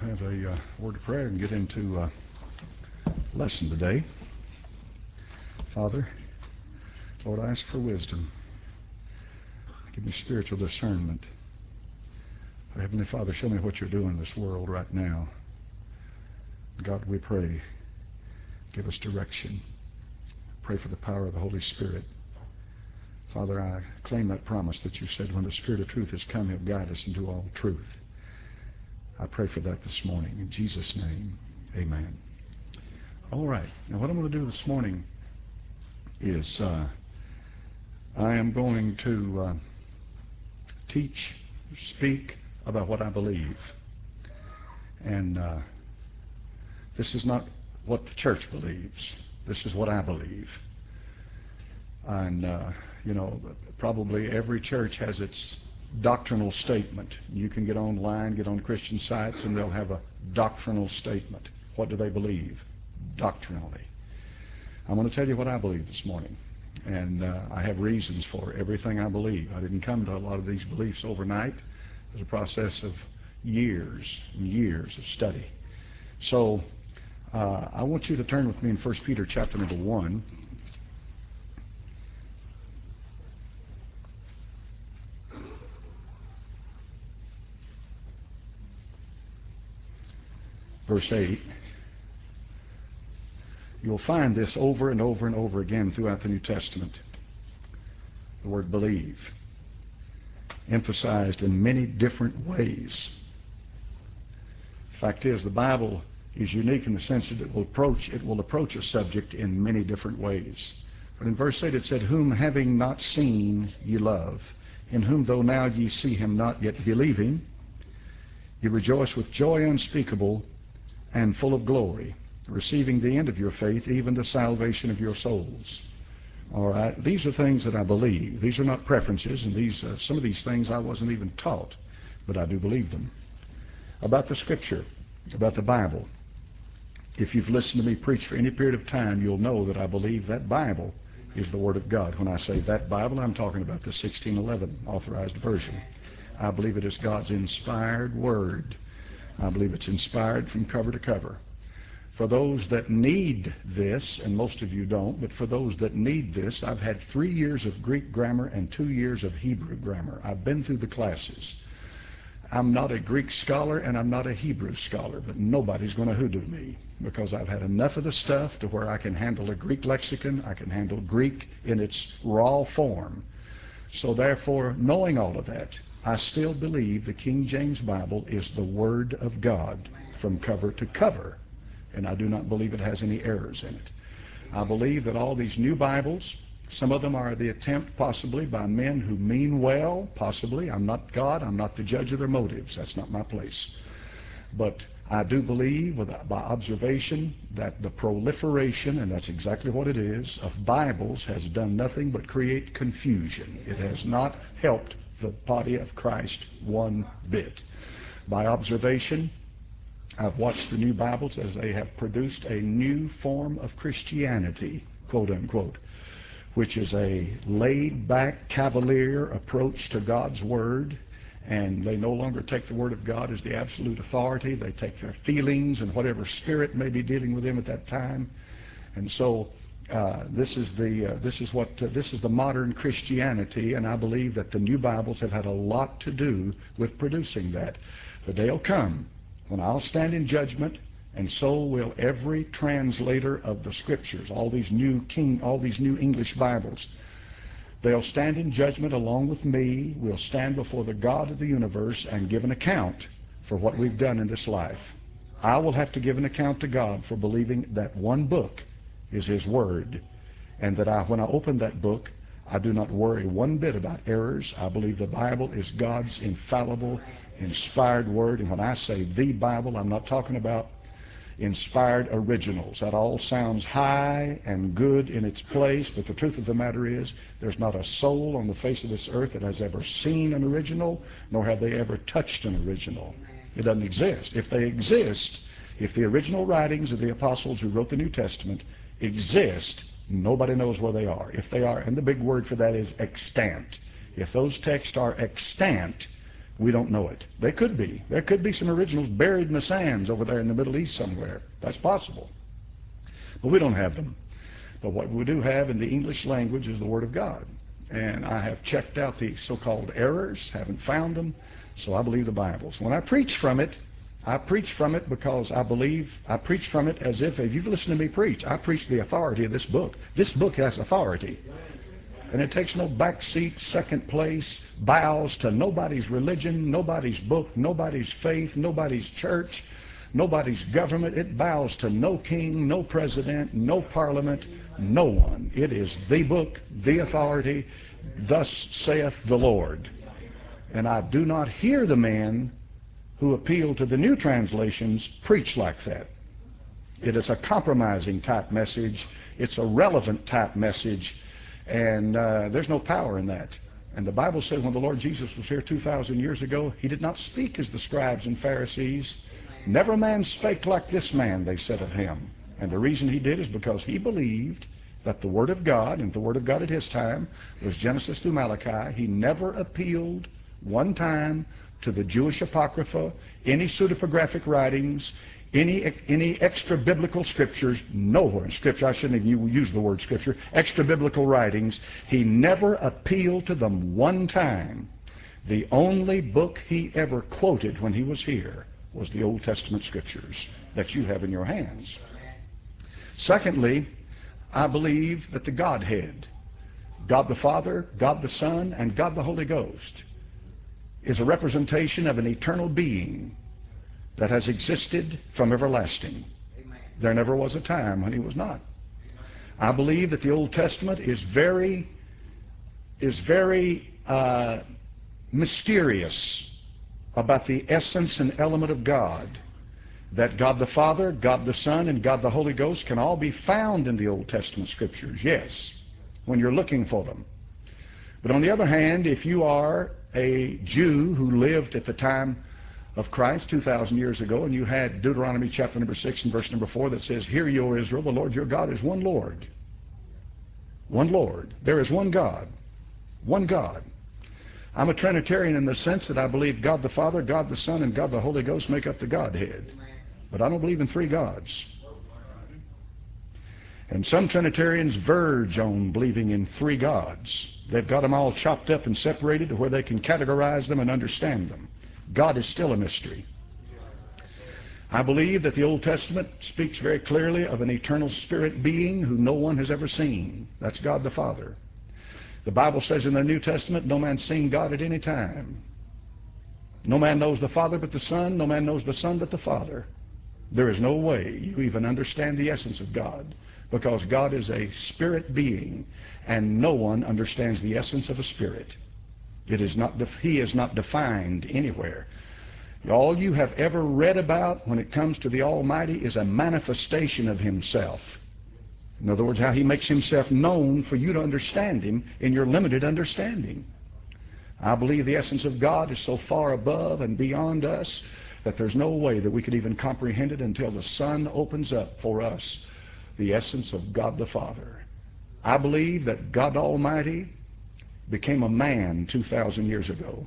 have a word of prayer and get into lesson today. Father, Lord, I ask for wisdom. Give me spiritual discernment. Heavenly Father, show me what you're doing in this world right now. God, we pray, give us direction. Pray for the power of the Holy Spirit. Father, I claim that promise that you said when the Spirit of truth has come, he'll guide us into all truth. I pray for that this morning. In Jesus' name, amen. All right. Now what I'm going to do this morning is I am going to speak about what I believe. And this is not what the church believes. This is what I believe. And, probably every church has its doctrinal statement. You can get online, get on Christian sites, and they'll have a doctrinal statement. What do they believe doctrinally? I'm going to tell you what I believe this morning. And I have reasons for everything I believe. I didn't come to a lot of these beliefs overnight. It was a process of years and years of study. So I want you to turn with me in 1 Peter chapter number 1. Verse 8. You'll find this over and over and over again throughout the New Testament. The word believe, emphasized in many different ways. The fact is, the Bible is unique in the sense that it will approach a subject in many different ways. But in verse 8 it said, whom having not seen ye love, in whom though now ye see him not, yet believing, ye rejoice with joy unspeakable and full of glory, receiving the end of your faith, even the salvation of your souls. All right, these are things that I believe. These are not preferences, and some of these things I wasn't even taught, but I do believe them. About the Scripture, about the Bible, if you've listened to me preach for any period of time, you'll know that I believe that Bible is the Word of God. When I say that Bible, I'm talking about the 1611 authorized version. I believe it is God's inspired Word. I believe it's inspired from cover to cover. For those that need this, and most of you don't, but for those that need this, I've had 3 years of Greek grammar and 2 years of Hebrew grammar. I've been through the classes. I'm not a Greek scholar and I'm not a Hebrew scholar, but nobody's going to hoodoo me because I've had enough of the stuff to where I can handle a Greek lexicon. I can handle Greek in its raw form. So therefore, knowing all of that, I still believe the King James Bible is the Word of God from cover to cover. And I do not believe it has any errors in it. I believe that all these new Bibles, some of them are the attempt possibly by men who mean well, possibly. I'm not God. I'm not the judge of their motives. That's not my place. But I do believe by observation that the proliferation, and that's exactly what it is, of Bibles has done nothing but create confusion. It has not helped the body of Christ one bit. By observation, I've watched the new Bibles as they have produced a new form of Christianity, quote unquote, which is a laid-back, cavalier approach to God's Word, and they no longer take the Word of God as the absolute authority. They take their feelings and whatever spirit may be dealing with them at that time. And so this is the modern Christianity, and I believe that the new Bibles have had a lot to do with producing that. The day will come when I'll stand in judgment, and so will every translator of the Scriptures, all these new English Bibles. They'll stand in judgment along with me. We'll stand before the God of the universe and give an account for what we've done in this life. I will have to give an account to God for believing that one book is His Word, and that when I open that book, I do not worry one bit about errors. I believe the Bible is God's infallible, inspired Word. And when I say the Bible, I'm not talking about inspired originals. That all sounds high and good in its place, but the truth of the matter is there's not a soul on the face of this earth that has ever seen an original, nor have they ever touched an original. It doesn't exist. If they exist, if the original writings of the apostles who wrote the New Testament exist, nobody knows where they are. If they are, and the big word for that is extant. If those texts are extant, We don't know it. They could be. There could be some originals buried in the sands over there in the Middle East somewhere. That's possible. But we don't have them. But what we do have in the English language is the Word of God. And I have checked out the so-called errors, haven't found them, so I believe the Bible. So when I preach from it, I preach from it because I preach from it as if you've listened to me preach, I preach the authority of this book. This book has authority. And it takes no backseat, second place, bows to nobody's religion, nobody's book, nobody's faith, nobody's church, nobody's government. It bows to no king, no president, no parliament, no one. It is the book, the authority, thus saith the Lord. And I do not hear the men who appeal to the new translations preach like that. It is a compromising type message. It's a relevant type message. And there's no power in that. And the Bible said when the Lord Jesus was here 2,000 years ago, he did not speak as the scribes and Pharisees. Never a man spake like this man, they said of him. And the reason he did is because he believed that the Word of God, and the Word of God at his time was Genesis through Malachi. He never appealed one time to the Jewish Apocrypha, any pseudepigraphic writings, any extra biblical scriptures. Nowhere in Scripture, I shouldn't even use the word Scripture, extra biblical writings. He never appealed to them one time. The only book he ever quoted when he was here was the Old Testament Scriptures that you have in your hands. Secondly, I believe that the Godhead, God the Father, God the Son, and God the Holy Ghost, is a representation of an eternal being that has existed from everlasting. There never was a time when he was not. I believe that the Old Testament is very mysterious about the essence and element of God. That God the Father, God the Son, and God the Holy Ghost can all be found in the Old Testament Scriptures, yes, when you're looking for them. But on the other hand, if you are a Jew who lived at the time of Christ 2,000 years ago, and you had Deuteronomy chapter number 6 and verse number 4 that says, "Hear ye, O Israel, the Lord your God is one Lord." One Lord. There is one God. One God. I'm a Trinitarian in the sense that I believe God the Father, God the Son, and God the Holy Ghost make up the Godhead. But I don't believe in three gods. And some Trinitarians verge on believing in three gods. They've got them all chopped up and separated to where they can categorize them and understand them. God is still a mystery. I believe that the Old Testament speaks very clearly of an eternal spirit being who no one has ever seen. That's God the Father. The Bible says in the New Testament, no man's seen God at any time. No man knows the Father but the Son. No man knows the Son but the Father. There is no way you even understand the essence of God, because God is a spirit being, and no one understands the essence of a spirit. He is not defined anywhere. All you have ever read about when it comes to the Almighty is a manifestation of himself. In other words, how he makes himself known for you to understand him in your limited understanding. I believe the essence of God is so far above and beyond us that there's no way that we could even comprehend it until the Son opens up for us the essence of God the Father. I believe that God Almighty became a man 2,000 years ago.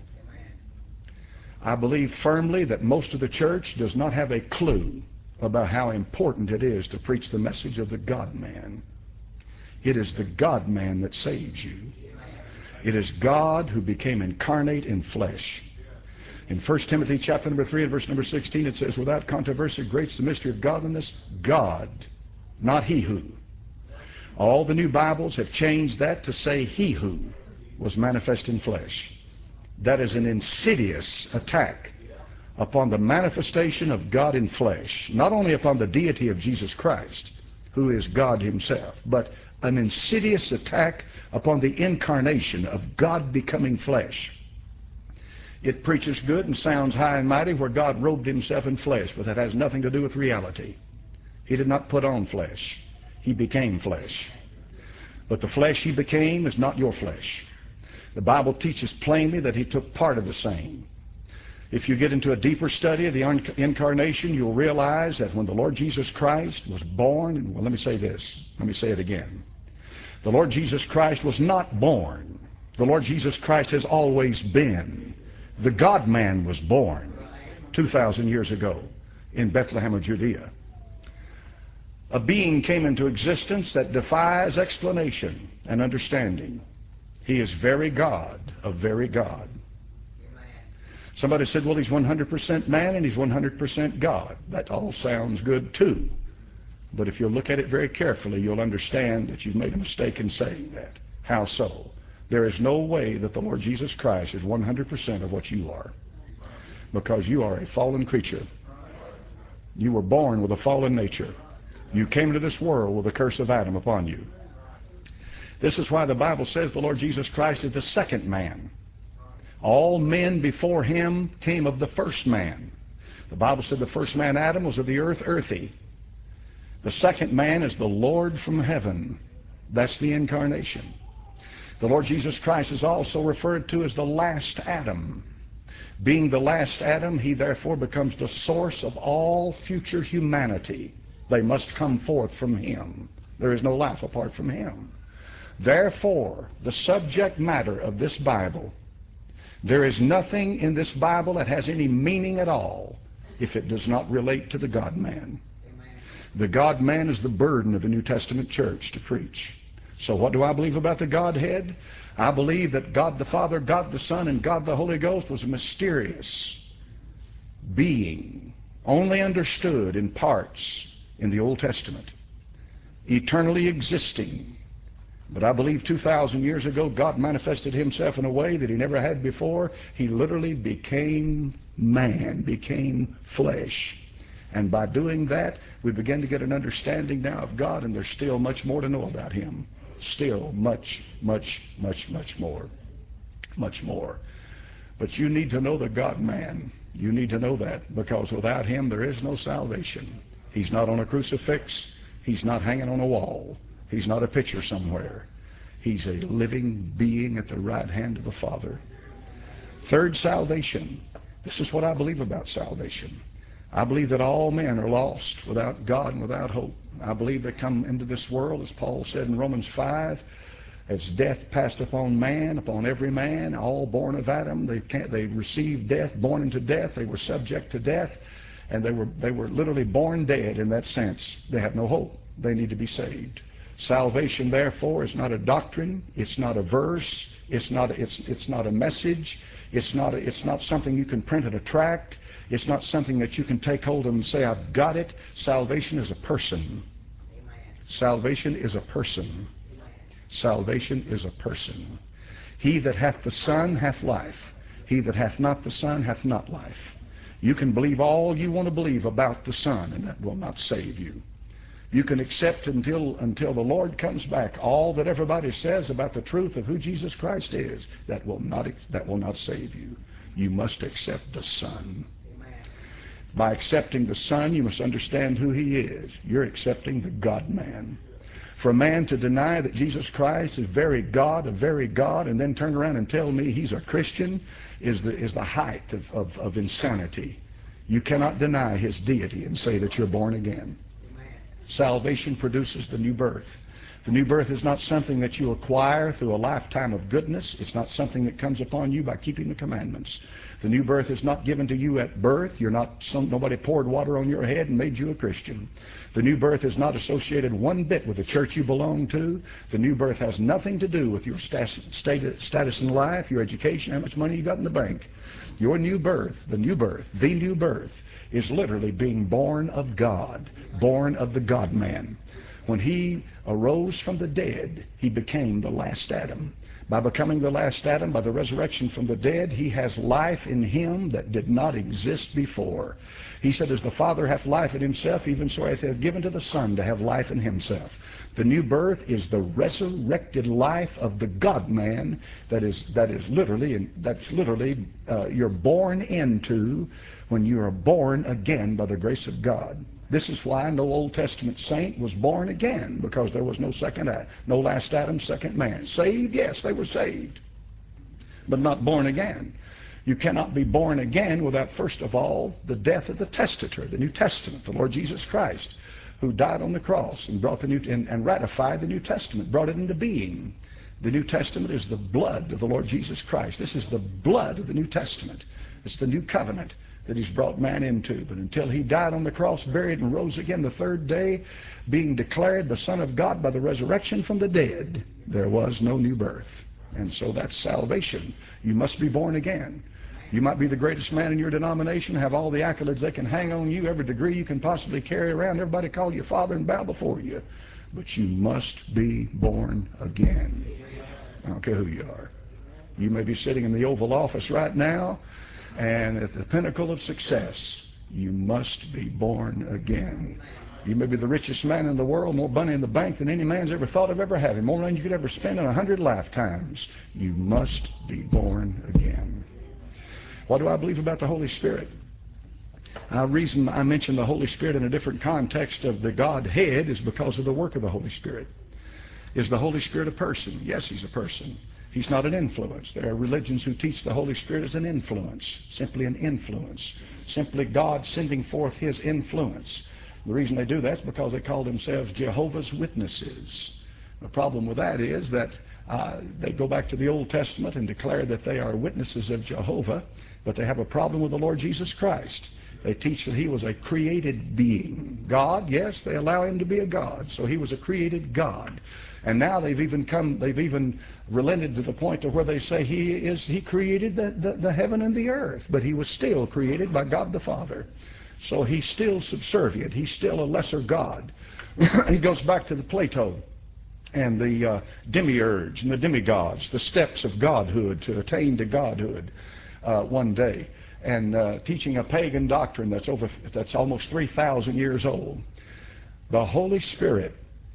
I believe firmly that most of the church does not have a clue about how important it is to preach the message of the God-man. It is the God-man that saves you. It is God who became incarnate in flesh. In 1 Timothy chapter number 3 and verse number 16, it says, "Without controversy, great's the mystery of godliness, God, not he who." All the new Bibles have changed that to say he who was manifest in flesh. That is an insidious attack upon the manifestation of God in flesh, not only upon the deity of Jesus Christ, who is God himself, but an insidious attack upon the incarnation of God becoming flesh. It preaches good and sounds high and mighty where God robed himself in flesh, but that has nothing to do with reality. He did not put on flesh. He became flesh. But the flesh he became is not your flesh. The Bible teaches plainly that he took part of the same. If you get into a deeper study of the incarnation, you'll realize that when the Lord Jesus Christ was born, well, let me say this. Let me say it again. The Lord Jesus Christ was not born. The Lord Jesus Christ has always been. The God-man was born 2,000 years ago in Bethlehem of Judea. A being came into existence that defies explanation and understanding. He is very God of very God. Somebody said, well, he's 100% man and he's 100% God. That all sounds good too. But if you'll look at it very carefully, you'll understand that you've made a mistake in saying that. How so? There is no way that the Lord Jesus Christ is 100% of what you are. Because you are a fallen creature. You were born with a fallen nature. You came into this world with the curse of Adam upon you. This is why the Bible says the Lord Jesus Christ is the second man. All men before him came of the first man. The Bible said the first man, Adam, was of the earth, earthy. The second man is the Lord from heaven. That's the incarnation. The Lord Jesus Christ is also referred to as the last Adam. Being the last Adam, he therefore becomes the source of all future humanity. They must come forth from him. There is no life apart from him. Therefore, the subject matter of this Bible, there is nothing in this Bible that has any meaning at all if it does not relate to the God-man. The God-man is the burden of the New Testament church to preach. So what do I believe about the Godhead? I believe that God the Father, God the Son, and God the Holy Ghost was a mysterious being, only understood in parts in the Old Testament, eternally existing. But I believe 2,000 years ago, God manifested himself in a way that he never had before. He literally became man, became flesh. And by doing that, we begin to get an understanding now of God, and there's still much more to know about him. Still much, much, much, much more. Much more. But you need to know the God-man. You need to know that, because without him there is no salvation. He's not on a crucifix. He's not hanging on a wall. He's not a picture somewhere. He's a living being at the right hand of the Father. Third, salvation. This is what I believe about salvation. I believe that all men are lost without God and without hope. I believe they come into this world, as Paul said in Romans 5, as death passed upon man, upon every man, all born of Adam. They received death, born into death. They were subject to death, and they were literally born dead in that sense. They have no hope. They need to be saved. Salvation, therefore, is not a doctrine. It's not a verse. It's not a message. It's not something you can print in a tract. It's not something that you can take hold of and say, I've got it. Salvation is a person. Salvation is a person. Salvation is a person. He that hath the Son hath life. He that hath not the Son hath not life. You can believe all you want to believe about the Son, and that will not save you. You can accept until the Lord comes back all that everybody says about the truth of who Jesus Christ is. That will not save you. You must accept the Son. By accepting the Son, you must understand who he is. You're accepting the God-man. For a man to deny that Jesus Christ is very God, and then turn around and tell me he's a Christian is the height of insanity. You cannot deny his deity and say that you're born again. Salvation produces the new birth. The new birth is not something that you acquire through a lifetime of goodness. It's not something that comes upon you by keeping the commandments. The new birth is not given to you at birth. Nobody poured water on your head and made you a Christian. The new birth is not associated one bit with the church you belong to. The new birth has nothing to do with your status in life, your education, how much money you got in the bank. Your new birth, the new birth is literally being born of God, born of the God-man. When he arose from the dead, he became the last Adam. By becoming the last Adam, by the resurrection from the dead, he has life in him that did not exist before. He said, as the Father hath life in himself, even so hath he given to the Son to have life in himself. The new birth is the resurrected life of the God-man that's literally you're born into when you are born again by the grace of God. This is why no Old Testament saint was born again, because there was no last Adam, second man. Saved, yes, they were saved, but not born again. You cannot be born again without, first of all, the death of the testator, the New Testament, the Lord Jesus Christ, who died on the cross and brought and ratified the New Testament, brought it into being. The New Testament is the blood of the Lord Jesus Christ. This is the blood of the New Testament. It's the new covenant that he's brought man into. But until he died on the cross, buried, and rose again the third day, being declared the Son of God by the resurrection from the dead, there was no new birth. And so that's salvation. You must be born again. You might be the greatest man in your denomination, have all the accolades they can hang on you, every degree you can possibly carry around, everybody call you father and bow before you. But you must be born again. I don't care who you are. You may be sitting in the Oval Office right now, and at the pinnacle of success, you must be born again. You may be the richest man in the world, more money in the bank than any man's ever thought of ever having, more money you could ever spend in 100 lifetimes. You must be born again. What do I believe about the Holy Spirit? The reason I mention the Holy Spirit in a different context of the Godhead is because of the work of the Holy Spirit. Is the Holy Spirit a person? Yes, he's a person. He's not an influence. There are religions who teach the Holy Spirit as an influence, simply an influence, simply God sending forth his influence. The reason they do that is because they call themselves Jehovah's Witnesses. The problem with that is that they go back to the Old Testament and declare that they are witnesses of Jehovah, but they have a problem with the Lord Jesus Christ. They teach that he was a created being. God, yes, they allow him to be a God, so he was a created God. And now they've even relented to the point to where they say he created the heaven and the earth, but he was still created by God the Father. So he's still subservient. He's still a lesser God. He goes back to the Plato and the demiurge and the demigods, the steps of godhood to attain to godhood one day, and teaching a pagan doctrine that's almost 3,000 years old. The Holy Spirit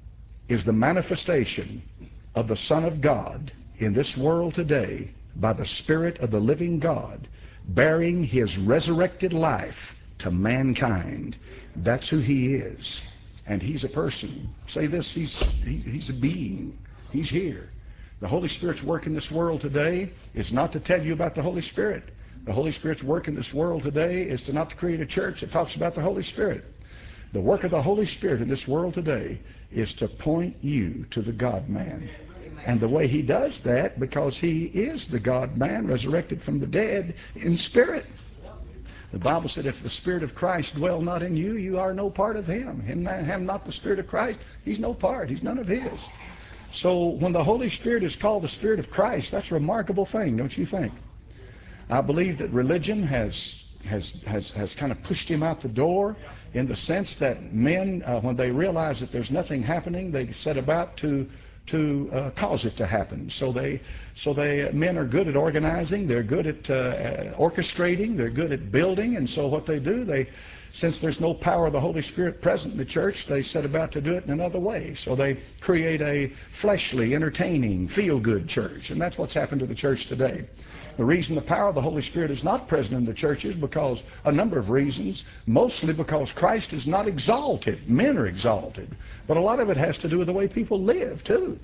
is the manifestation of the Son of God in this world today by the Spirit of the living God, bearing his resurrected life to mankind. That's who he is. And he's a person. Say this, he's a being. He's here. The Holy Spirit's work in this world today is not to tell you about the Holy Spirit. The Holy Spirit's work in this world today is to not to create a church that talks about the Holy Spirit. The work of the Holy Spirit in this world today is to point you to the God-man. And the way he does that, because he is the God-man resurrected from the dead in spirit. The Bible said, if the Spirit of Christ dwell not in you, you are no part of him. Him that have not the Spirit of Christ, he's no part. He's none of his. So when the Holy Spirit is called the Spirit of Christ, that's a remarkable thing, don't you think? I believe that religion has kind of pushed him out the door, in the sense that men, when they realize that there's nothing happening, they set about to cause it to happen. So men are good at organizing, they're good at orchestrating, they're good at building, and so what they do, since there's no power of the Holy Spirit present in the church, they set about to do it in another way. So they create a fleshly, entertaining, feel-good church, and that's what's happened to the church today. The reason the power of the Holy Spirit is not present in the church is because a number of reasons, mostly because Christ is not exalted. Men are exalted. But a lot of it has to do with the way people live, too.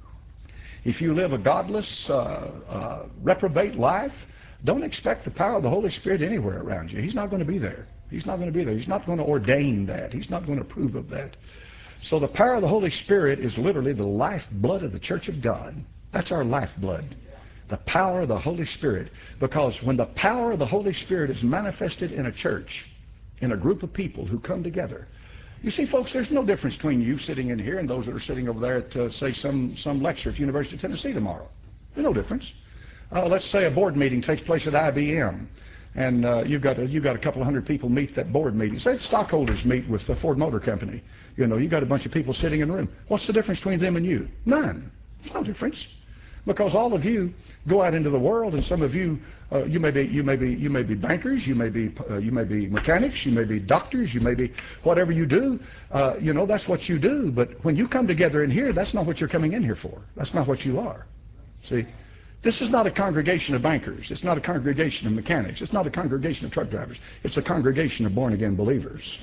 If you live a godless, reprobate life, don't expect the power of the Holy Spirit anywhere around you. He's not going to be there. He's not going to be there. He's not going to ordain that. He's not going to approve of that. So the power of the Holy Spirit is literally the lifeblood of the church of God. That's our lifeblood. The power of the Holy Spirit. Because when the power of the Holy Spirit is manifested in a church, in a group of people who come together, you see, folks, there's no difference between you sitting in here and those that are sitting over there at, say, some lecture at University of Tennessee tomorrow. There's no difference. Let's say a board meeting takes place at IBM, and you've got a couple of hundred people meet at that board meeting. Say stockholders meet with the Ford Motor Company. You know, you've got a bunch of people sitting in the room. What's the difference between them and you? None. There's no difference. Because all of you go out into the world, and some of you, you may be bankers, you may be mechanics, you may be doctors, you may be whatever you do. You know, that's what you do. But when you come together in here, that's not what you're coming in here for. That's not what you are. See, this is not a congregation of bankers. It's not a congregation of mechanics. It's not a congregation of truck drivers. It's a congregation of born-again believers.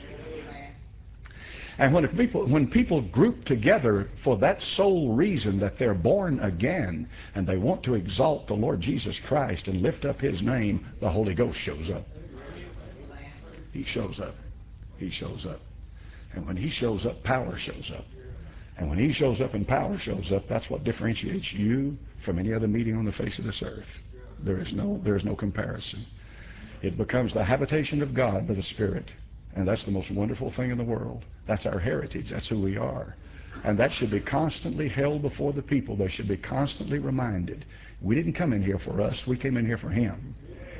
And when people group together for that sole reason that they're born again and they want to exalt the Lord Jesus Christ and lift up his name, the Holy Ghost shows up. He shows up. He shows up. And when he shows up, power shows up. And when he shows up and power shows up, that's what differentiates you from any other meeting on the face of this earth. There is no comparison. It becomes the habitation of God by the Spirit. And that's the most wonderful thing in the world. That's our heritage. That's who we are. And that should be constantly held before the people. They should be constantly reminded. We didn't come in here for us. We came in here for him.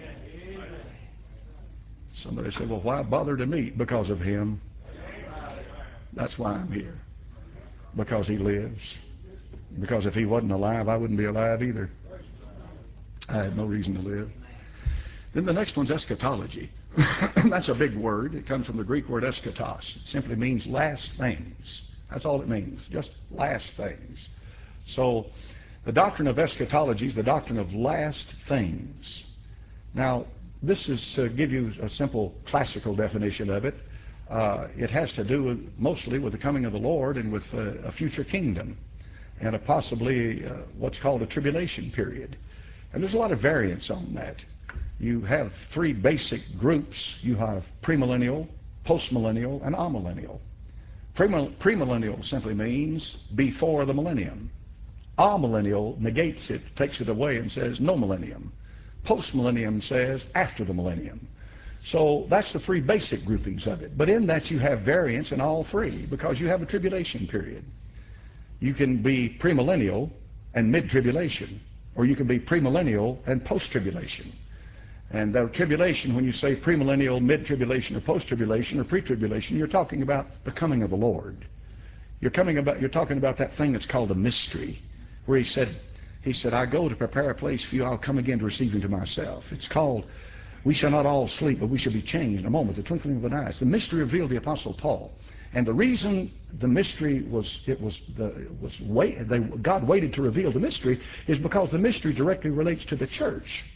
Somebody said, well, why bother to meet? Because of him. That's why I'm here. Because he lives. Because if he wasn't alive, I wouldn't be alive either. I had no reason to live. Then the next one's eschatology. That's a big word. It comes from the Greek word eschatos. It simply means last things. That's all it means, just last things. So the doctrine of eschatology is the doctrine of last things. Now, this is to give you a simple classical definition of it. It has to do mostly with the coming of the Lord and with a future kingdom and possibly what's called a tribulation period. And there's a lot of variance on that. You have three basic groups. You have premillennial, postmillennial, and amillennial. Premillennial simply means before the millennium. Amillennial negates it, takes it away, and says no millennium. Postmillennium says after the millennium. So that's the three basic groupings of it. But in that you have variance in all three because you have a tribulation period. You can be premillennial and mid-tribulation, or you can be premillennial and post-tribulation. And the tribulation, when you say premillennial, mid-tribulation, or post-tribulation, or pre-tribulation, you're talking about the coming of the Lord. You're talking about that thing that's called a mystery, where he said, I go to prepare a place for you. I'll come again to receive you to myself. It's called, we shall not all sleep, but we shall be changed in a moment, the twinkling of an eye. It's the mystery revealed the Apostle Paul. And the reason the mystery God waited to reveal the mystery is because the mystery directly relates to the church.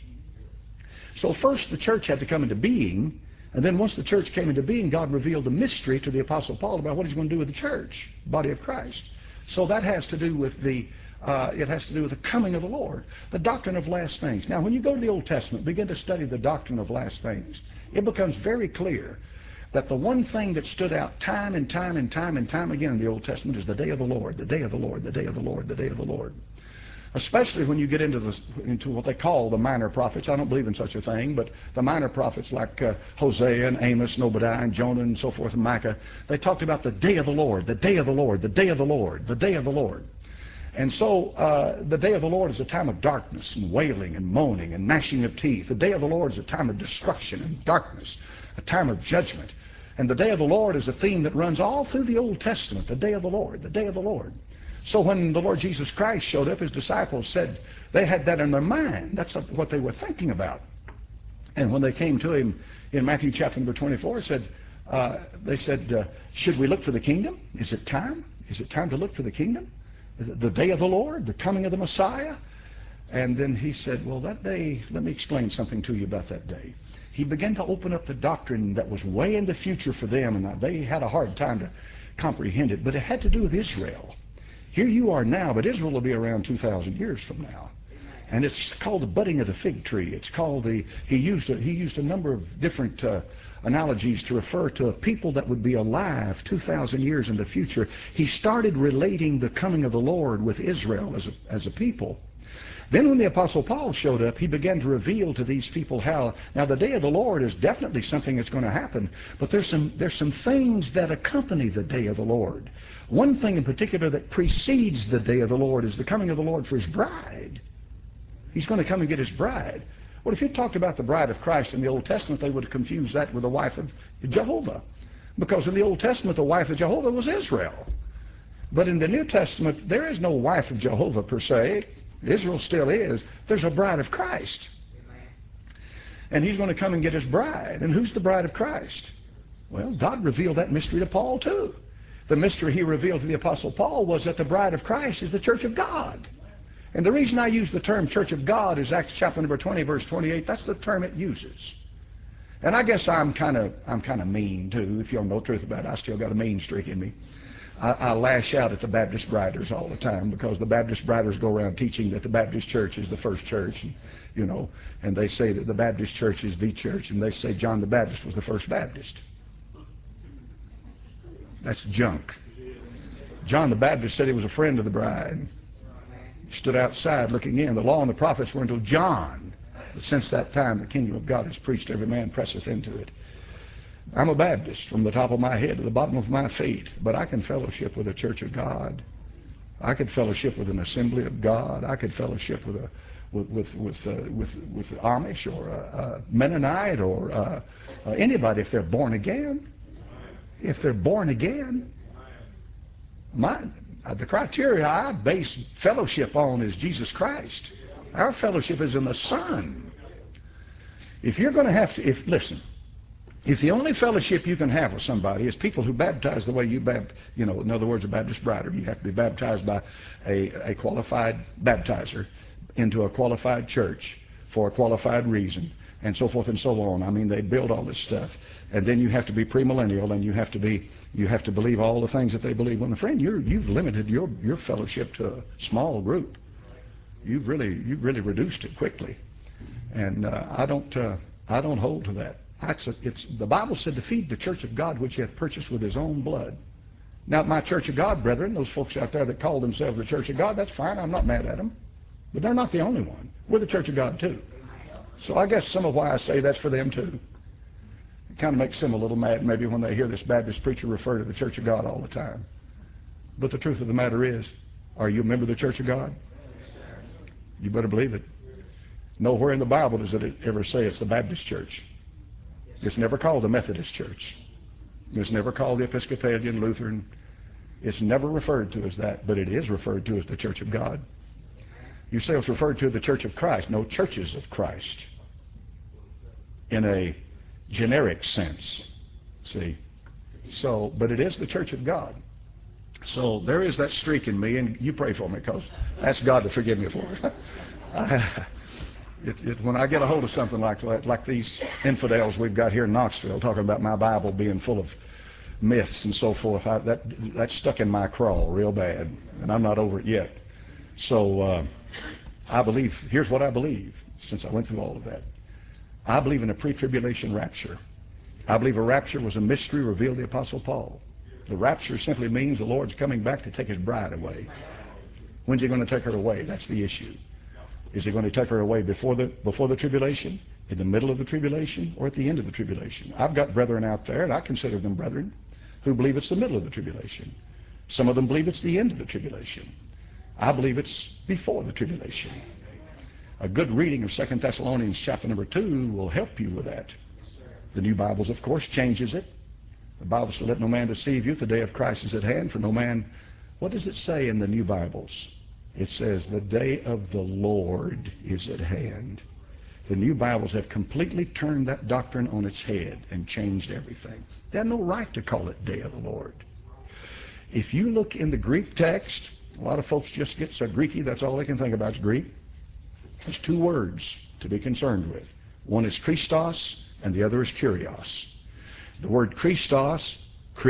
So first the church had to come into being, and then once the church came into being, God revealed the mystery to the Apostle Paul about what he's going to do with the church, body of Christ. So that has to do with the coming of the Lord, the doctrine of last things. Now, when you go to the Old Testament, begin to study the doctrine of last things, it becomes very clear that the one thing that stood out time and time and time and time again in the Old Testament is the day of the Lord, the day of the Lord, the day of the Lord, the day of the Lord. Especially when you get into what they call the minor prophets. I don't believe in such a thing, but the minor prophets like Hosea and Amos and Obadiah and Jonah and so forth and Micah, they talked about the day of the Lord, the day of the Lord, the day of the Lord, the day of the Lord. And so the day of the Lord is a time of darkness and wailing and moaning and gnashing of teeth. The day of the Lord is a time of destruction and darkness, a time of judgment. And the day of the Lord is a theme that runs all through the Old Testament, the day of the Lord, the day of the Lord. So when the Lord Jesus Christ showed up, his disciples said they had that in their mind. That's what they were thinking about. And when they came to him in Matthew chapter number 24, they said, should we look for the kingdom? Is it time? Is it time to look for the kingdom? The day of the Lord, the coming of the Messiah? And then he said, well, that day, let me explain something to you about that day. He began to open up the doctrine that was way in the future for them, and they had a hard time to comprehend it, but it had to do with Israel. Here you are now, but Israel will be around 2,000 years from now. And it's called the budding of the fig tree. It's called he used a number of different analogies to refer to a people that would be alive 2,000 years in the future. He started relating the coming of the Lord with Israel as a people. Then when the Apostle Paul showed up, he began to reveal to these people how, now the day of the Lord is definitely something that's going to happen, but there's some things that accompany the day of the Lord. One thing in particular that precedes the day of the Lord is the coming of the Lord for his bride. He's going to come and get his bride. Well, if you talked about the bride of Christ in the Old Testament, they would have confused that with the wife of Jehovah. Because in the Old Testament, the wife of Jehovah was Israel. But in the New Testament, there is no wife of Jehovah per se. Israel still is. There's a bride of Christ. And he's going to come and get his bride. And who's the bride of Christ? Well, God revealed that mystery to Paul too. The mystery he revealed to the Apostle Paul was that the bride of Christ is the church of God. And the reason I use the term church of God is Acts chapter number 20, verse 28. That's the term it uses. And I guess I'm kind of mean too. If you don't know the truth about it, I still got a mean streak in me. I lash out at the Baptist writers all the time because the Baptist writers go around teaching that the Baptist church is the first church, and they say that the Baptist church is the church, and they say John the Baptist was the first Baptist. That's junk. John the Baptist said he was a friend of the bride. He stood outside looking in. The law and the prophets were until John. But since that time, the kingdom of God is preached. Every man presseth into it. I'm a Baptist from the top of my head to the bottom of my feet, but I can fellowship with the church of God. I could fellowship with an assembly of God. I could fellowship with Amish or a Mennonite or anybody if they're born again. If they're born again, the criteria I base fellowship on is Jesus Christ. Our fellowship is in the Son. If you're going to have to, listen, if the only fellowship you can have with somebody is people who baptize the way you baptize, in other words, a Baptist bride, or you have to be baptized by a qualified baptizer into a qualified church for a qualified reason, and so forth and so on. I mean, they build all this stuff, and then you have to be premillennial, and you have to believe all the things that they believe. Well, my friend, you've limited your fellowship to a small group. You've really reduced it quickly, and I don't hold to that. The Bible said to feed the church of God which he hath purchased with his own blood. Now, my church of God brethren, those folks out there that call themselves the church of God, that's fine. I'm not mad at them. But they're not the only one. We're the church of God too. So I guess some of why I say that's for them too. It kind of makes them a little mad maybe when they hear this Baptist preacher refer to the church of God all the time. But the truth of the matter is, are you a member of the church of God? You better believe it. Nowhere in the Bible does it ever say it's the Baptist church. It's never called the Methodist church. It's never called the Episcopalian, Lutheran. It's never referred to as that, but it is referred to as the church of God. You say it's referred to as the church of Christ. No, churches of Christ in a generic sense. See? So, but it is the church of God. So there is that streak in me, and you pray for me because ask God to forgive me for it. When I get a hold of something like that, like these infidels we've got here in Knoxville talking about my Bible being full of myths and so forth, that's stuck in my craw real bad, and I'm not over it yet. So I believe, here's what I believe, since I went through all of that. I believe in a pre-tribulation rapture. I believe a rapture was a mystery revealed to the Apostle Paul. The rapture simply means the Lord's coming back to take his bride away. When's he going to take her away? That's the issue. Is he going to take her away before the tribulation, in the middle of the tribulation, or at the end of the tribulation? I've got brethren out there, and I consider them brethren, who believe it's the middle of the tribulation. Some of them believe it's the end of the tribulation. I believe it's before the tribulation. A good reading of 2 Thessalonians chapter number 2 will help you with that. The New Bibles, of course, changes it. The Bible says, let no man deceive you, the day of Christ is at hand, for no man, what does it say in the New Bibles? It says, the day of the Lord is at hand. The New Bibles have completely turned that doctrine on its head and changed everything. They have no right to call it day of the Lord. If you look in the Greek text, a lot of folks just get so Greeky, that's all they can think about is Greek. There's two words to be concerned with. One is Christos, and the other is Kyrios. The word Christos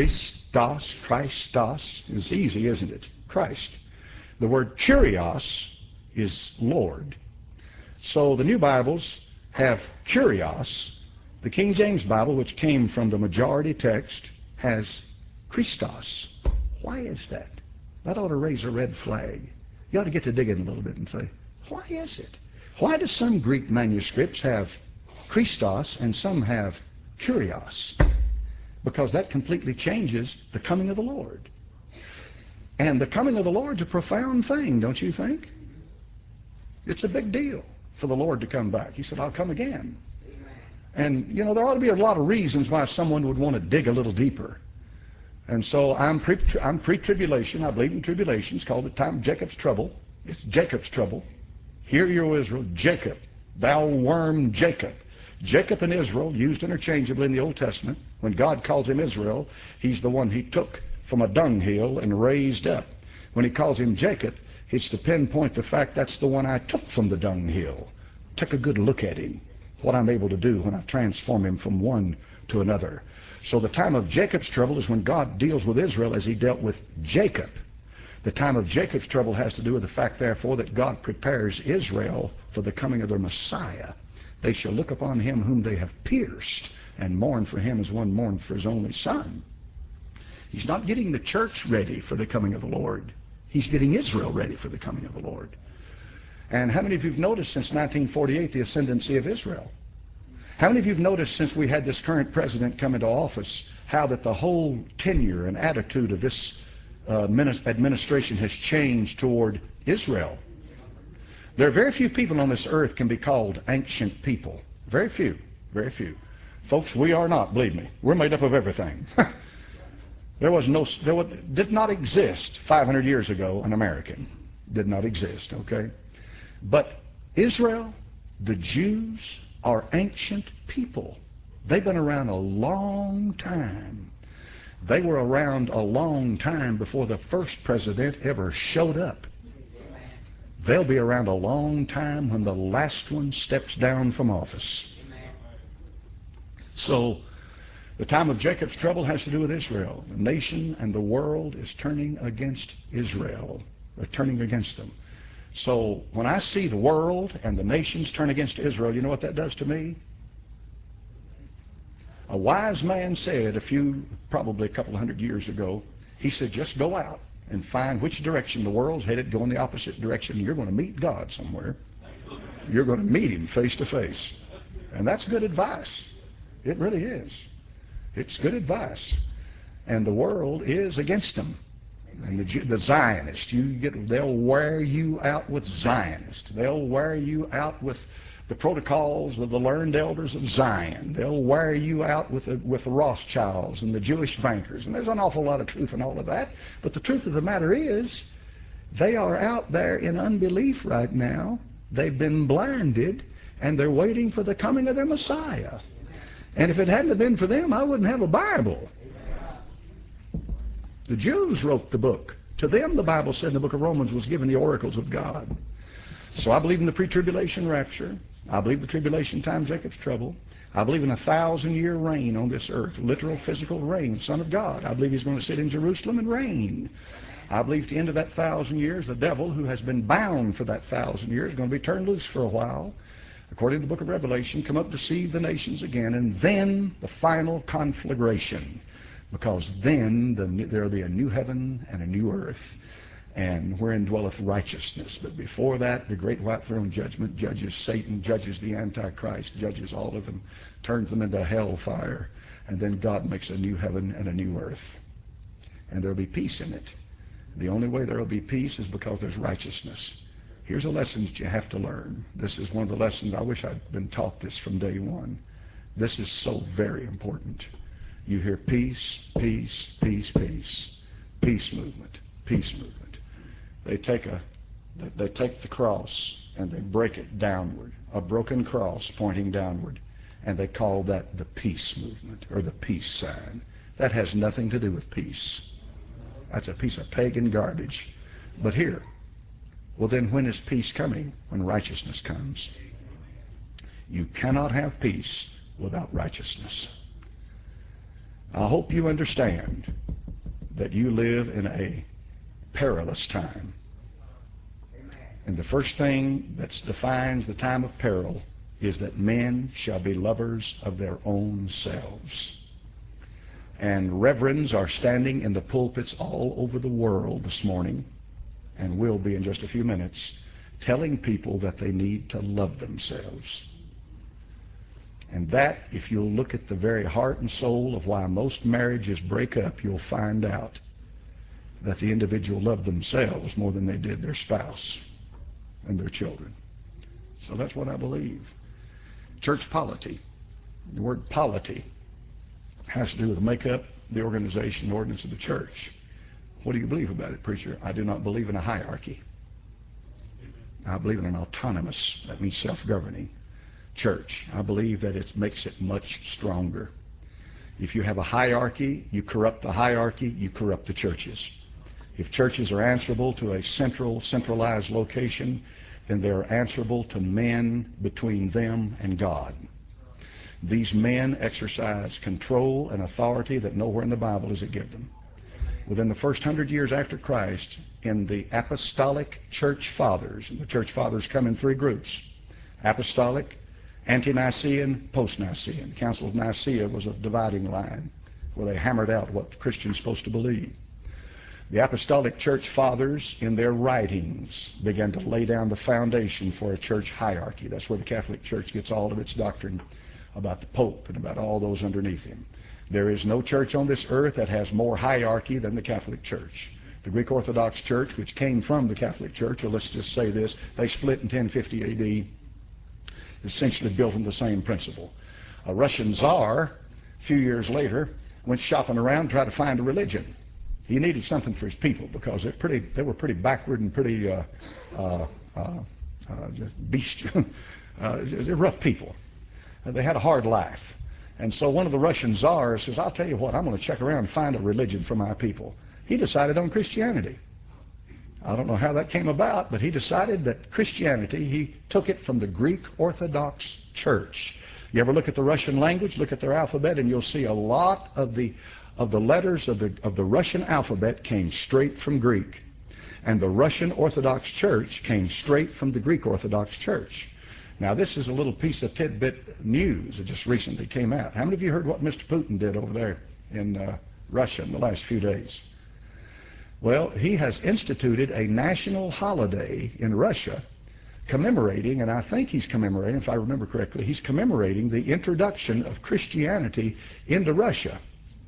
is easy, isn't it? Christ. The word Kyrios is Lord. So the New Bibles have Kyrios. The King James Bible, which came from the majority text, has Christos. Why is that? That ought to raise a red flag. You ought to get to digging a little bit and say, why is it? Why do some Greek manuscripts have Christos and some have Kyrios? Because that completely changes the coming of the Lord. And the coming of the Lord's a profound thing, don't you think? It's a big deal for the Lord to come back. He said, I'll come again. And, there ought to be a lot of reasons why someone would want to dig a little deeper. And so I'm pre-tribulation. I believe in tribulation. It's called the time of Jacob's trouble. It's Jacob's trouble. Hear you, O Israel, Jacob, thou worm Jacob. Jacob and Israel, used interchangeably in the Old Testament. When God calls him Israel, he's the one he took from a dunghill and raised up. When he calls him Jacob, it's to pinpoint the fact that's the one I took from the dunghill. Take a good look at him, what I'm able to do when I transform him from one to another. So the time of Jacob's trouble is when God deals with Israel as he dealt with Jacob. The time of Jacob's trouble has to do with the fact, therefore, that God prepares Israel for the coming of their Messiah. They shall look upon him whom they have pierced and mourn for him as one mourned for his only son. He's not getting the church ready for the coming of the Lord. He's getting Israel ready for the coming of the Lord. And how many of you have noticed since 1948 the ascendancy of Israel? How many of you have noticed since we had this current president come into office how that the whole tenure and attitude of this administration has changed toward Israel? There are very few people on this earth can be called ancient people. Very few. Very few. Folks, we are not, believe me. We're made up of everything. Did not exist 500 years ago an American. Did not exist, okay? But Israel, the Jews, are ancient people. They've been around a long time. They were around a long time before the first president ever showed up. They'll be around a long time when the last one steps down from office. So the time of Jacob's trouble has to do with Israel. The nation and the world is turning against Israel. They're turning against them. So when I see the world and the nations turn against Israel, you know what that does to me? A wise man said probably a couple of hundred years ago, he said, just go out and find which direction the world's headed, go in the opposite direction, and you're going to meet God somewhere. You're going to meet Him face to face. And that's good advice. It really is. It's good advice. And the world is against them. And the Zionists, they'll wear you out with Zionists. They'll wear you out with the protocols of the learned elders of Zion. They'll wear you out with the Rothschilds and the Jewish bankers. And there's an awful lot of truth in all of that. But the truth of the matter is, they are out there in unbelief right now. They've been blinded, and they're waiting for the coming of their Messiah. And if it hadn't been for them, I wouldn't have a Bible. The Jews wrote the book. To them, the Bible said in the book of Romans, was given the oracles of God. So I believe in the pre-tribulation rapture. I believe the tribulation time, Jacob's trouble. I believe in a 1,000-year reign on this earth, literal physical reign, Son of God. I believe He's going to sit in Jerusalem and reign. I believe at the end of that 1,000 years, the devil, who has been bound for that 1,000 years, is going to be turned loose for a while. According to the book of Revelation, come up to deceive the nations again, and then the final conflagration. Because then there will be a new heaven and a new earth, and wherein dwelleth righteousness. But before that, the great white throne judgment judges Satan, judges the Antichrist, judges all of them, turns them into hellfire, and then God makes a new heaven and a new earth. And there will be peace in it. The only way there will be peace is because there's righteousness. Here's a lesson that you have to learn. This is one of the lessons, I wish I'd been taught this from day one. This is so very important. You hear peace, peace, peace, peace. Peace movement, peace movement. They take the cross and they break it downward. A broken cross pointing downward. And they call that the peace movement or the peace sign. That has nothing to do with peace. That's a piece of pagan garbage. But here, well then when is peace coming? When righteousness comes. You cannot have peace without righteousness. I hope you understand that you live in a perilous time. And the first thing that defines the time of peril is that men shall be lovers of their own selves. And reverends are standing in the pulpits all over the world this morning, and will be in just a few minutes, telling people that they need to love themselves. And that, if you'll look at the very heart and soul of why most marriages break up, you'll find out that the individual loved themselves more than they did their spouse and their children. So that's what I believe. Church polity. The word polity has to do with the makeup, the organization, the ordinance of the church. What do you believe about it, preacher? I do not believe in a hierarchy. I believe in an autonomous, that means self-governing, church. I believe that it makes it much stronger. If you have a hierarchy, you corrupt the hierarchy, you corrupt the churches. If churches are answerable to a centralized location, then they're answerable to men between them and God. These men exercise control and authority that nowhere in the Bible does it give them. Within the first 100 years after Christ, in the apostolic church fathers, and the church fathers come in three groups: apostolic, ante-Nicene, post-Nicene. The Council of Nicaea was a dividing line. where they hammered out what Christians are supposed to believe. The Apostolic Church Fathers, in their writings, began to lay down the foundation for a church hierarchy. That's where the Catholic Church gets all of its doctrine about the Pope and about all those underneath him. There is no church on this earth that has more hierarchy than the Catholic Church. The Greek Orthodox Church, which came from the Catholic Church, or let's just say this, they split in 1050 A.D., essentially built on the same principle. A Russian Tsar, a few years later, went shopping around to try to find a religion. He needed something for his people because they were pretty backward and pretty just bestial. They're rough people. They had a hard life. And so one of the Russian czars says, I'll tell you what, I'm going to check around and find a religion for my people. He decided on Christianity. I don't know how that came about, but he decided that Christianity, he took it from the Greek Orthodox Church. You ever look at the Russian language, look at their alphabet, and you'll see a lot of the letters of the Russian alphabet came straight from Greek. And the Russian Orthodox Church came straight from the Greek Orthodox Church. Now, this is a little piece of tidbit news that just recently came out. How many of you heard what Mr. Putin did over there in Russia in the last few days? Well, he has instituted a national holiday in Russia commemorating, and I think he's commemorating, if I remember correctly, he's commemorating the introduction of Christianity into Russia.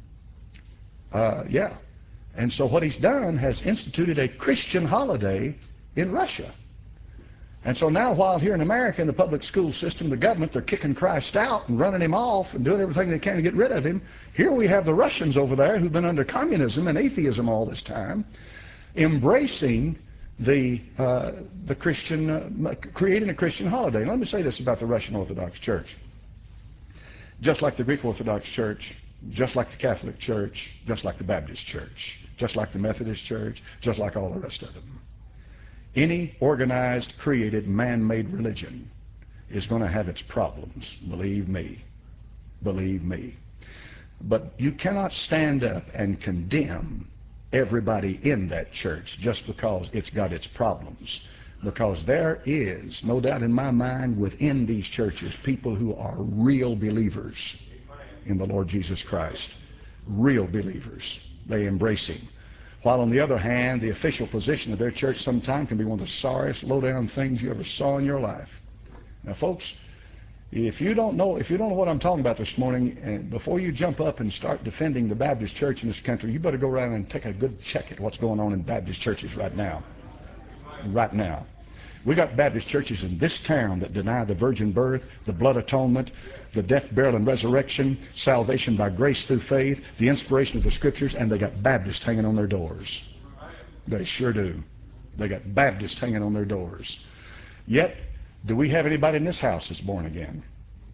Yeah. And so what he's done has instituted a Christian holiday in Russia. And so now while here in America in the public school system, the government, they're kicking Christ out and running him off and doing everything they can to get rid of him, here we have the Russians over there who've been under communism and atheism all this time, embracing the Christian, creating a Christian holiday. And let me say this about the Russian Orthodox Church. Just like the Greek Orthodox Church, just like the Catholic Church, just like the Baptist Church, just like the Methodist Church, just like all the rest of them. Any organized, created, man-made religion is going to have its problems, believe me. Believe me. But you cannot stand up and condemn everybody in that church just because it's got its problems. Because there is, no doubt in my mind, within these churches, people who are real believers in the Lord Jesus Christ. Real believers. They embrace Him. While on the other hand, the official position of their church sometimes can be one of the sorriest, low-down things you ever saw in your life. Now, folks, if you don't know what I'm talking about this morning, and before you jump up and start defending the Baptist church in this country, you better go around and take a good check at what's going on in Baptist churches right now. Right now. We got Baptist churches in this town that deny the virgin birth, the blood atonement, the death, burial, and resurrection, salvation by grace through faith, the inspiration of the Scriptures, and they got Baptists hanging on their doors. They sure do. They got Baptists hanging on their doors. Yet, do we have anybody in this house that's born again?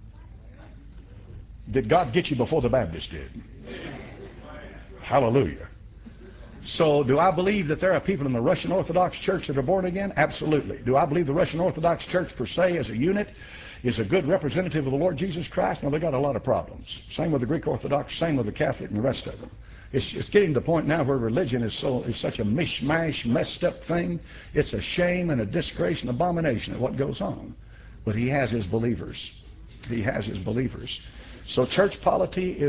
Did God get you before the Baptist did? Hallelujah. So do I believe that there are people in the Russian Orthodox Church that are born again? Absolutely. Do I believe the Russian Orthodox Church per se as a unit is a good representative of the Lord Jesus Christ? No, they got a lot of problems. Same with the Greek Orthodox, same with the Catholic and the rest of them. It's getting to the point now where religion is such a mishmash, messed up thing. It's a shame and a disgrace and abomination at what goes on. But he has his believers. He has his believers. So church polity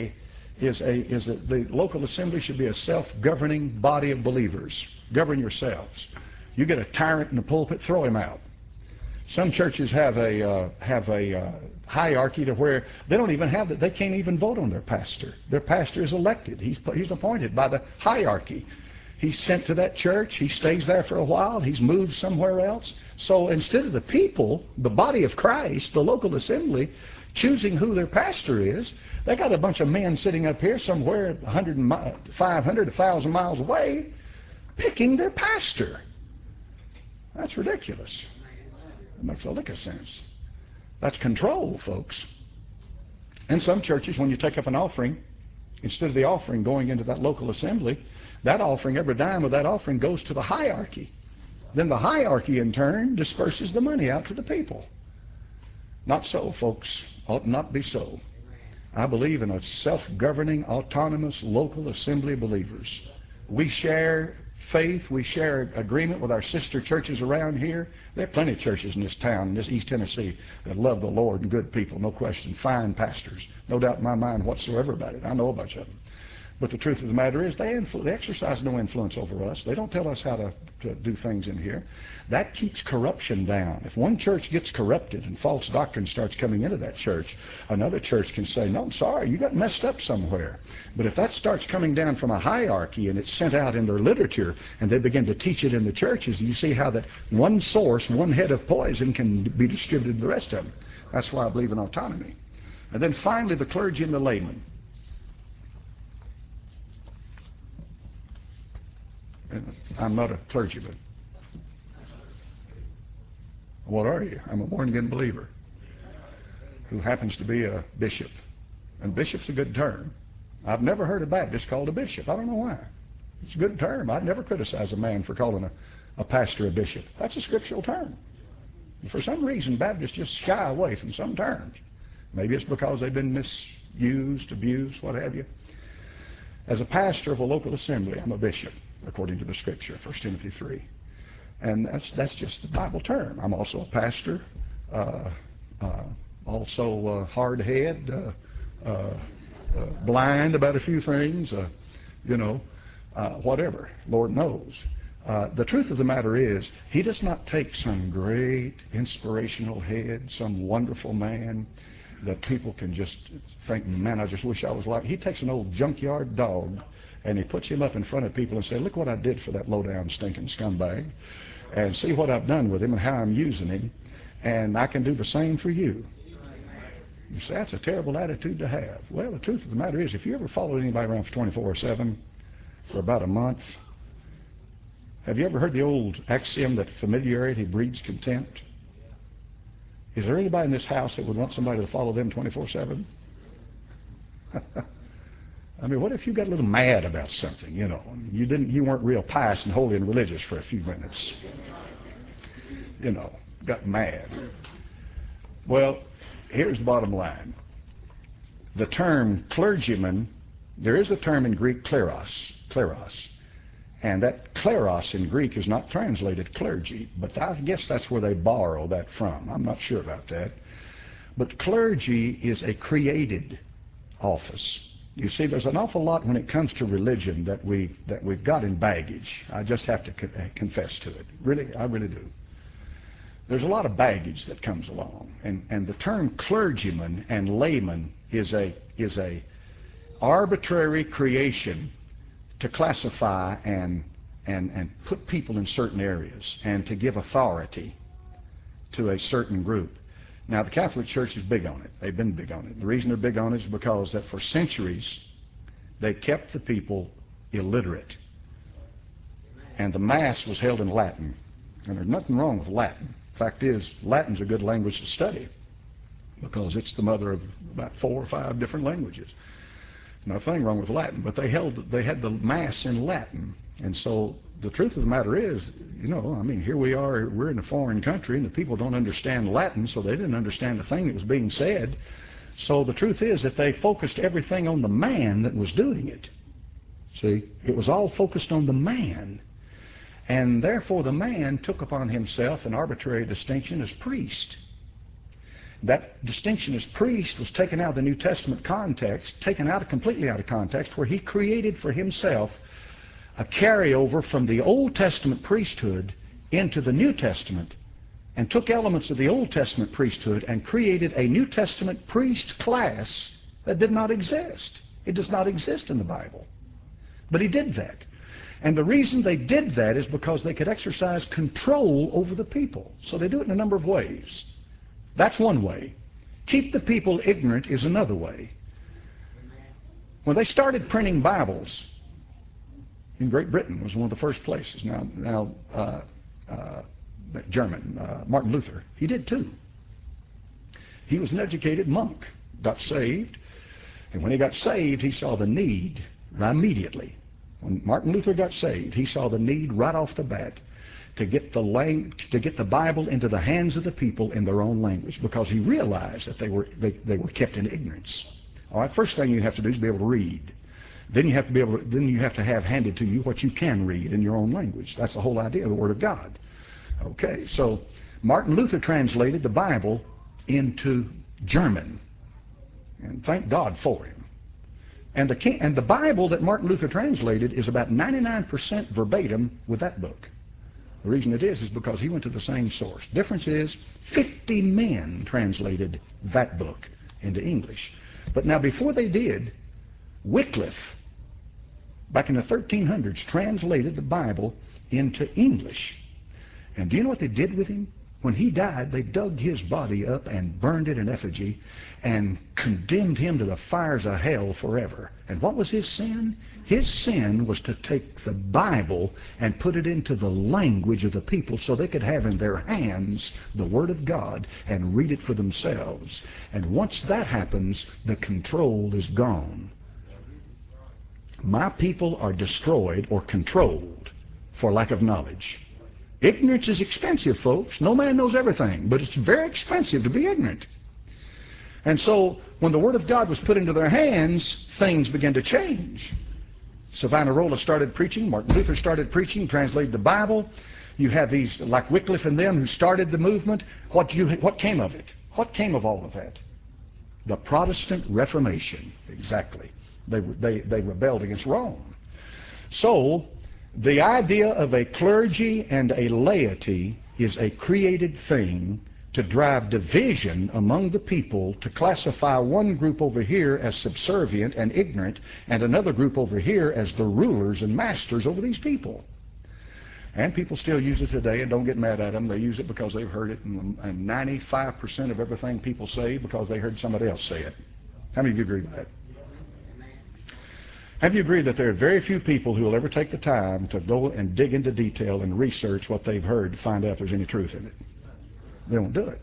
the local assembly should be a self-governing body of believers. Govern yourselves. You get a tyrant in the pulpit, throw him out. Some churches have a hierarchy to where they don't even have that. They can't even vote on their pastor. Their pastor is elected. He's appointed by the hierarchy. He's sent to that church. He stays there for a while. He's moved somewhere else. So instead of the people, the body of Christ, the local assembly, choosing who their pastor is, they got a bunch of men sitting up here somewhere 500, 1,000 miles away picking their pastor. That's ridiculous. It makes a lick of sense. That's control, folks. In some churches, when you take up an offering, instead of the offering going into that local assembly, that offering, every dime of that offering goes to the hierarchy. Then the hierarchy, in turn, disperses the money out to the people. Not so, folks. Ought not be so. I believe in a self-governing, autonomous, local assembly of believers. We share faith. We share agreement with our sister churches around here. There are plenty of churches in this town, in this East Tennessee, that love the Lord and good people, no question. Fine pastors. No doubt in my mind whatsoever about it. I know a bunch of them. But the truth of the matter is they exercise no influence over us. They don't tell us how to do things in here. That keeps corruption down. If one church gets corrupted and false doctrine starts coming into that church, another church can say, no, I'm sorry, you got messed up somewhere. But if that starts coming down from a hierarchy and it's sent out in their literature and they begin to teach it in the churches, you see how that one source, one head of poison can be distributed to the rest of them. That's why I believe in autonomy. And then finally, the clergy and the laymen. I'm not a clergyman. What are you? I'm a born-again believer who happens to be a bishop. And bishop's a good term. I've never heard a Baptist called a bishop. I don't know why. It's a good term. I'd never criticize a man for calling a pastor a bishop. That's a scriptural term. And for some reason, Baptists just shy away from some terms. Maybe it's because they've been misused, abused, what have you. As a pastor of a local assembly, I'm a bishop, according to the scripture, 1 Timothy 3. And that's just the Bible term. I'm also a pastor, also hard-head, blind about a few things, whatever, Lord knows. The truth of the matter is, he does not take some great inspirational head, some wonderful man that people can just think, man, I just wish I was like. He takes an old junkyard dog and he puts him up in front of people and says, look what I did for that low-down stinking scumbag, and see what I've done with him and how I'm using him, and I can do the same for you. You say, that's a terrible attitude to have. Well, the truth of the matter is, if you ever followed anybody around for 24/7 for about a month, have you ever heard the old axiom that familiarity breeds contempt? Is there anybody in this house that would want somebody to follow them 24/7? I mean, what if you got a little mad about something, you weren't real pious and holy and religious for a few minutes, got mad. Well, here's the bottom line. The term clergyman, there is a term in Greek, kleros, and that kleros in Greek is not translated clergy, but I guess that's where they borrow that from. I'm not sure about that. But clergy is a created office. You see, there's an awful lot when it comes to religion that we've got in baggage. I just have to confess to it. Really, I really do. There's a lot of baggage that comes along, and the term clergyman and layman is a arbitrary creation to classify and put people in certain areas and to give authority to a certain group. Now, the Catholic Church is big on it. They've been big on it. The reason they're big on it is because that for centuries they kept the people illiterate. And the Mass was held in Latin. And there's nothing wrong with Latin. Fact is, Latin's a good language to study because it's the mother of about 4 or 5 different languages. Nothing wrong with Latin, but they had the Mass in Latin. And so the truth of the matter is, here we are, we're in a foreign country, and the people don't understand Latin, so they didn't understand the thing that was being said. So the truth is that they focused everything on the man that was doing it. See, it was all focused on the man. And therefore the man took upon himself an arbitrary distinction as priest. That distinction as priest was taken out of the New Testament context, completely out of context, where he created for himself a carryover from the Old Testament priesthood into the New Testament, and took elements of the Old Testament priesthood and created a New Testament priest class that did not exist. It does not exist in the Bible. But he did that. And the reason they did that is because they could exercise control over the people. So they do it in a number of ways. That's one way. Keep the people ignorant is another way. When they started printing Bibles, in Great Britain was one of the first places. German, Martin Luther, he did too. He was an educated monk, got saved, and when he got saved, he saw the need immediately. When Martin Luther got saved, he saw the need right off the bat to get the Bible into the hands of the people in their own language, because he realized that they were kept in ignorance. All right, first thing you have to do is be able to read. then you have to be able to, then you have to have handed to you what you can read in your own language. That's the whole idea of the Word of God. Okay, so Martin Luther translated the Bible into German, and thank God for him. And the Bible that Martin Luther translated is about 99% verbatim with that book. The reason it is because he went to the same source. Difference is 50 men translated that book into English. But now before they did, Wycliffe, back in the 1300s, translated the Bible into English. And do you know what they did with him? When he died, they dug his body up and burned it in effigy and condemned him to the fires of hell forever. And what was his sin? His sin was to take the Bible and put it into the language of the people so they could have in their hands the Word of God and read it for themselves. And once that happens, the control is gone. My people are destroyed or controlled for lack of knowledge. Ignorance is expensive, folks. No man knows everything, but it's very expensive to be ignorant. And so when the Word of God was put into their hands, things began to change. Savonarola started preaching. Martin Luther started preaching, translated the Bible. You have these like Wycliffe and them who started the movement. What came of it? What came of all of that? The Protestant Reformation. Exactly. They rebelled against Rome. So the idea of a clergy and a laity is a created thing to drive division among the people, to classify one group over here as subservient and ignorant and another group over here as the rulers and masters over these people. And people still use it today and don't get mad at them. They use it because they've heard it, and 95% of everything people say because they heard somebody else say it. How many of you agree with that? Have you agreed that there are very few people who will ever take the time to go and dig into detail and research what they've heard to find out if there's any truth in it? They won't do it.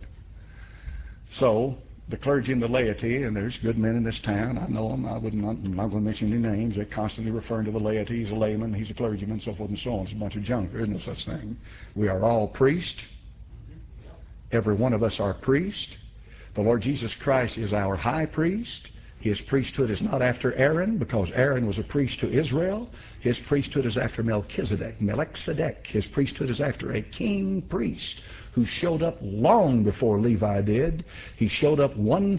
So the clergy and the laity, and there's good men in this town, I know them, I'm not going to mention any names, they're constantly referring to the laity, he's a layman, he's a clergyman, so forth and so on. It's a bunch of junk. There is no such thing. We are all priests. Every one of us are priests. The Lord Jesus Christ is our high priest. His priesthood is not after Aaron, because Aaron was a priest to Israel. His priesthood is after Melchizedek. His priesthood is after a king priest who showed up long before Levi did. He showed up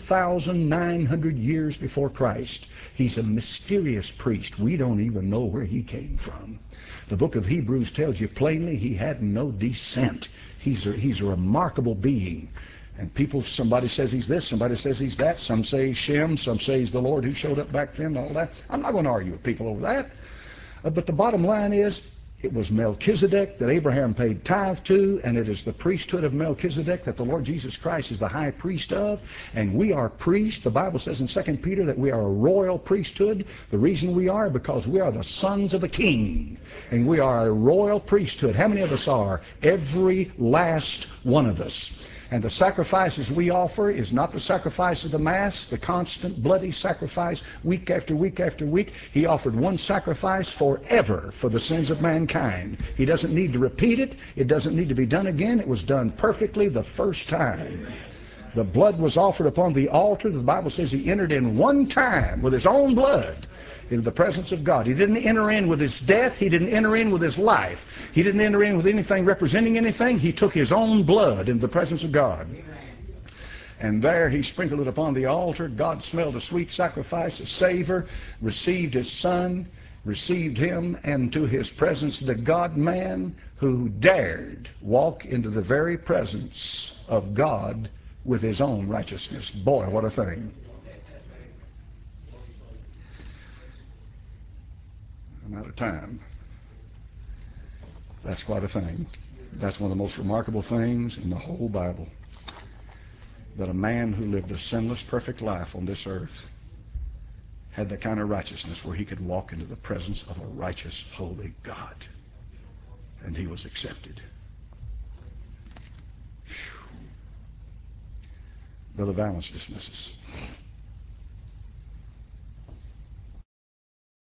1,900 years before Christ. He's a mysterious priest. We don't even know where he came from. The book of Hebrews tells you plainly he had no descent. He's a remarkable being. And somebody says he's this, somebody says he's that, some say he's Shem, some say he's the Lord who showed up back then and all that. I'm not going to argue with people over that. But the bottom line is, it was Melchizedek that Abraham paid tithe to, and it is the priesthood of Melchizedek that the Lord Jesus Christ is the high priest of. And we are priests. The Bible says in 2 Peter that we are a royal priesthood. The reason we are, because we are the sons of the King. And we are a royal priesthood. How many of us are? Every last one of us. And the sacrifices we offer is not the sacrifice of the Mass, the constant bloody sacrifice week after week after week. He offered one sacrifice forever for the sins of mankind. He doesn't need to repeat it. It doesn't need to be done again. It was done perfectly the first time. The blood was offered upon the altar. The Bible says he entered in one time with his own blood into the presence of God. He didn't enter in with his death. He didn't enter in with his life. He didn't enter in with anything representing anything. He took his own blood into the presence of God. And there he sprinkled it upon the altar. God smelled a sweet sacrifice, a savor, received his Son, received him into his presence, the God-man who dared walk into the very presence of God with his own righteousness. Boy, what a thing. I'm out of time. That's quite a thing. That's one of the most remarkable things in the whole Bible. That a man who lived a sinless, perfect life on this earth had the kind of righteousness where he could walk into the presence of a righteous, holy God. And he was accepted. Brother Valance dismisses.